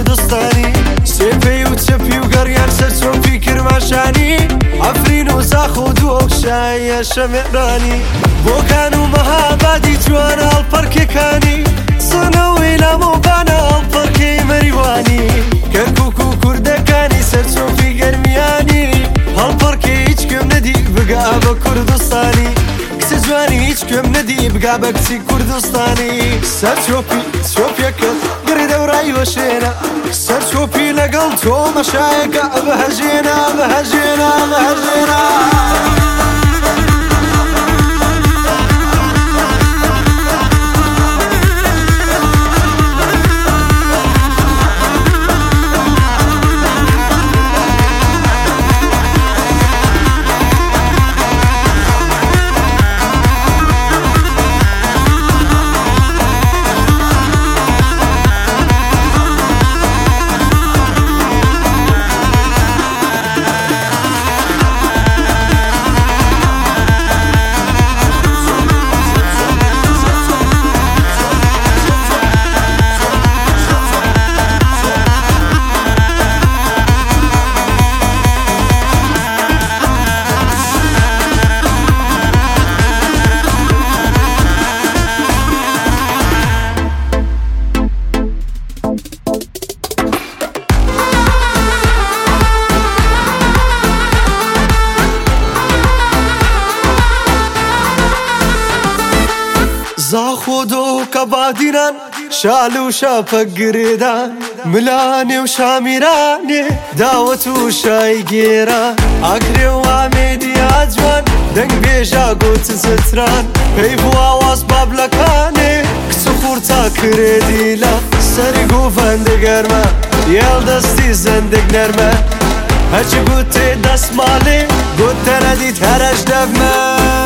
کوردستانی سێپەی و چەپی و گەڕیان سەر چۆپی کرماشانی ئەفرین و زاخ و دووەکشایە شەمێرانی بۆکان و مەهابادی جوان هەڵپەرکێکانی سنەوەی لامۆبانە هەڵپەرکەی مەریوانی کەرکووک و کوردەکانی سەر چۆپی گەرمیانی هەڵپەرکەی هیچ کوێم نەدی بگا بە کوردستانی کچە جوانی هیچ کوێم نەدی بگا بە کچی کوردستانی سەر چۆپیەکە گڕی دەورای وەشێنە سەر چۆپی لەگەڵ تۆ مەشایەکە بەهەژێنە بەهەژێنە بەهەژێنە زاخۆدۆ کە بادیران شال و شاپەک گرێدان ملانێ و شامیرانێ داوەت و شای گێران ئاگرێ و ئامێدی ئاجوان دەنگ بێژا گوت زتران پێی بواواز بابلەکانێ کچ و خوورتا کرێدیلا سەری گوڤەندە گەرمە یێڵ دەستی زەندێک نەرمە هەرچی گوتێ دەسماڵێ گوت تەنەدیت هەرەش دەبمە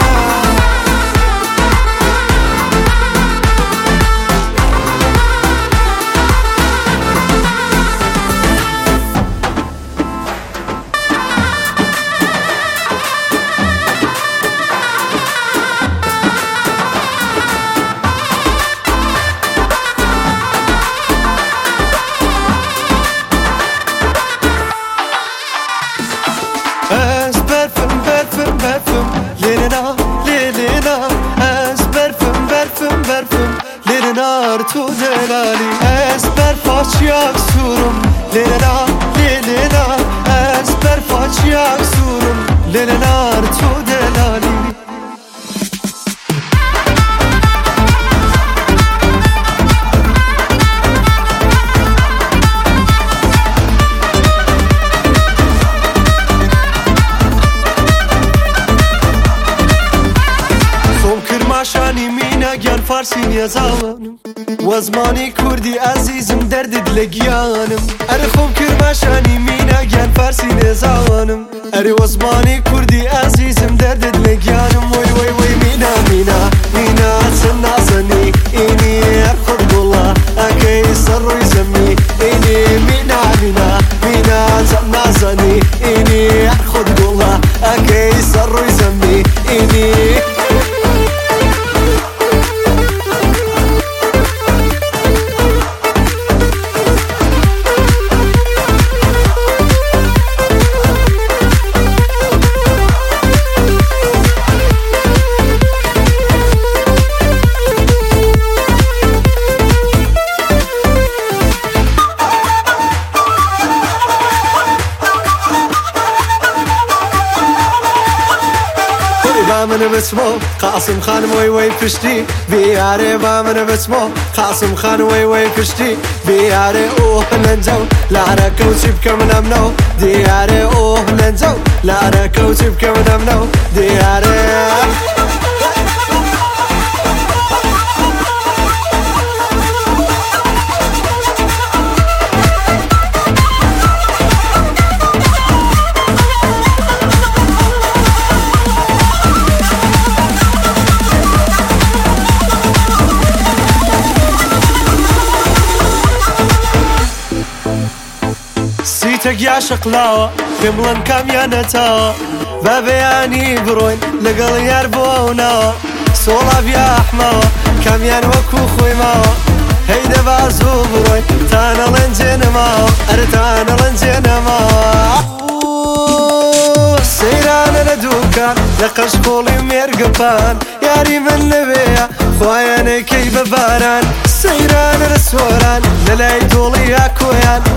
تو دلالی از برفاچیاک سورم لینا لینا از برفاچیاک سورم لینا تو دلالی خۆم کرماشانی مینە گیان فارسی نیەزاوانم وەزمانی کوردی ئازیزم دەردت لە گیانم ئەرێ خۆم کرماشانی مینە گیان فارسی نێزاوانم ئەرێ وەزمانی کوردی ئازیزم دەردت لە گیانم وەی وەی وەی مینا مینا مینا چەند نازەنی ئینی هەر خۆت گوڵە ئەکەی سەر ڕووی زەمی ئینی مینا مینا مینا چەند نازەنی ئینی هەر خۆت گوڵە ئەکەی سەر ڕووی زەمی ئینی من بسمو قاسم خان وی وی پشتی بیاره با من بسمو قاسم خان وی وی پشتی بیاره اوه لنجو لعنه کوچی بکم نمنو دیاره اوه لنجو لعنه کوچی بکم نمنو دیاره تەگیا شەقلاوە پێم بڵێن کامیان نەتاوە بە بەیانی بڕۆین لەگەڵ یار بۆ ئەو ناوە سۆڵاوی ئەحماوە کامیان وەکو خۆی ماوە هيدا بازو بروي تانا لنجنما أرتانا لنجنما سيرانا ندوكان لقش قولي ميرقبان ياري من نبيا خواياني كي بباران سيرانا رسولان للاي طولي اكويان